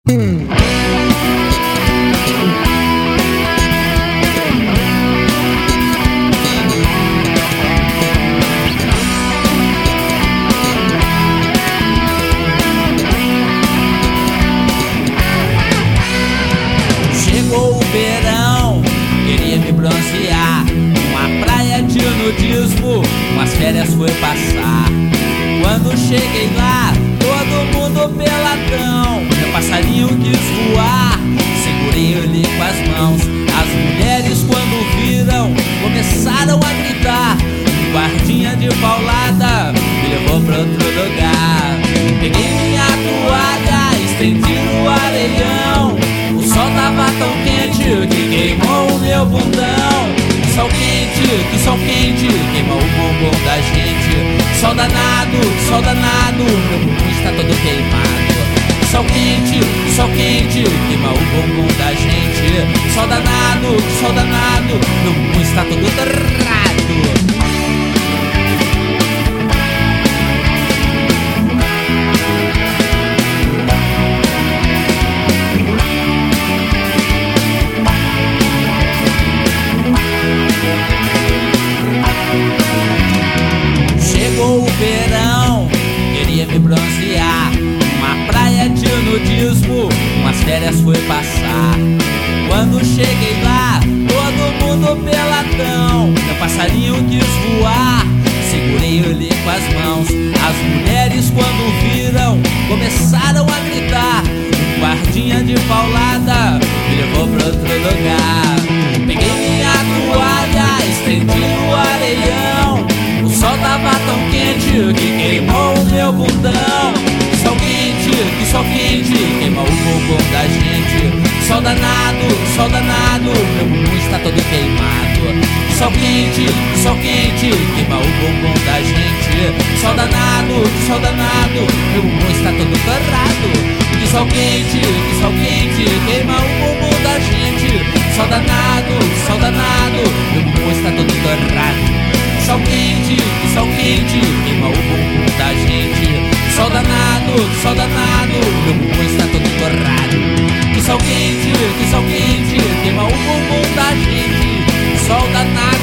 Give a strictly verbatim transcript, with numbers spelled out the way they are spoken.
Chegou o verão, queria me bronzear, uma praia de nudismo, umas férias foi passar. Quando cheguei lá, todo mundo peladão, meu passarinho quis voar, segurei ele com as mãos. As mulheres quando viram, começaram a gritar, um guardinha de paulada me levou pra outro lugar. Peguei minha toalha, estendi no areião, o sol tava tão quente que queimou o meu bundão. Que sol quente, que sol quente, queimou o bumbum da gente. Sol danado, sol danado, meu bumbum está todo queimado. Que sol quente, que sol quente, queimou o bumbum da gente. Sol danado, que sol danado, meu bumbum está todo torrado. Chegou o verão, queria me bronzear, uma praia de nudismo, umas férias foi passar. Quando cheguei lá, todo mundo peladão, meu passarinho quis voar, segurei ele com as mãos. As mulheres quando viram, começaram a gritar, um guardinha de paulada me levou pra outro lugar. Peguei minha toalha, estendi no areião, o sol tava tão quente que queimou o meu bundão. Que sol quente, que sol quente, queimou o bumbum da gente. Sol danado, sol danado, meu bumbum está todo queimado. Que sol quente, que sol quente, queimou o bumbum da gente. Sol danado, que sol danado, meu bumbum está todo torrado. Que sol quente, que sol quente, queima o bumbum da gente. Sol danado, sol danado, meu bumbum está todo torrado. Sol quente, que sol quente, queima o bumbum da gente. Sol danado, sol danado, meu bumbum está todo torrado. Que sol quente, que sol quente, queima o bumbum da gente. Sol danado.